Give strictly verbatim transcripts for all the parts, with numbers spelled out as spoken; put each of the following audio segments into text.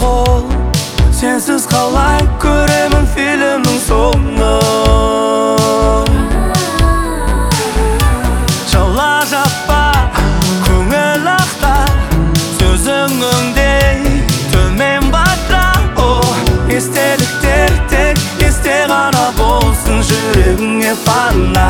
қол. Сенсіз қалай көремін фильмнің соңын. Жала жаппа көңіл ақта, сөзіңдей төмен батыра. Естеліктер тек есте ғана болсын, жүрегіңе пана.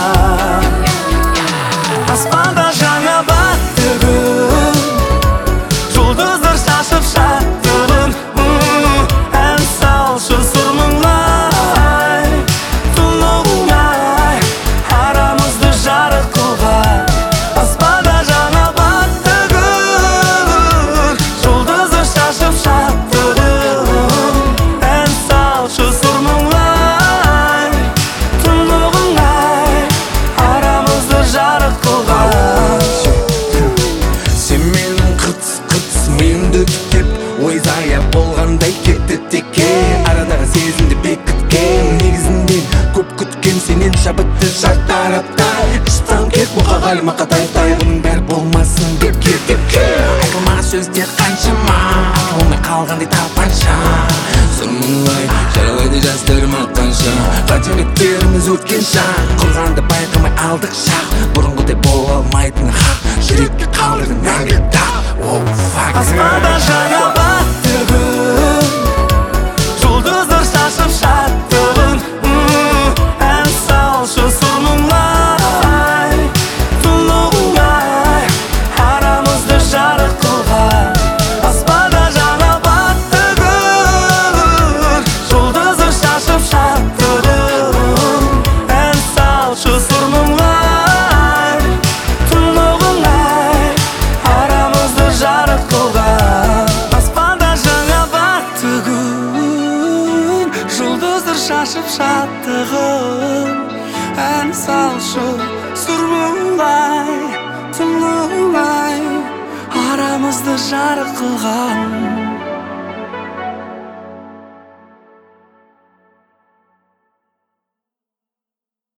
Аспанда жаңа батты күн, жұлдыздар шашып шаттығын. Ән салшы сұр мұңлай, тұнығыңай арамызды жарық қылған. Аспанда жаңа батты күн, жұлдыздар шашып шаттығын. Ән салшы сұр мұңлай, тұнығыңай арамызды жарық қылған. Сен менің қыртыс-қыртыс миымды түптеп, ойзая болғандай кетті теке. Арадағы сезімді бекіткен, негізінен көп күткен сенен шабытты шартарапта. Іштан кет бұқа ғалима қатайтай, бұның бәрі болмасын деп кеткетке. Айтылмаған сөздер қаншама, айтылмай қалғандай тапанша. Сұр мұңлай жаралайды жастарым атқанша, қателіктеріміз өткен шақ, құрғанды байқамай алдық шақ. Бұрынғыдай бола алмайтын хақ, жүрекке қалдырды мәңгілік тақ. Аспанда жаңа батты күн, жұлдыздар шашып шаттығын. Ән салшы сұр мұңлай, тұнығыңай арамызды жарық қылған. Аспанда жаңа батты күн, жұлдыздар шашып шаттығын. Ән салшы сұр мұңлай, тұнығыңай арамызды жарық қылған. Аспанда жаңа батты күн, жұлдыздар шашып шаттығын. Ән салшы сұр мұңлай, тұнығыңай арамызды жарық қылған.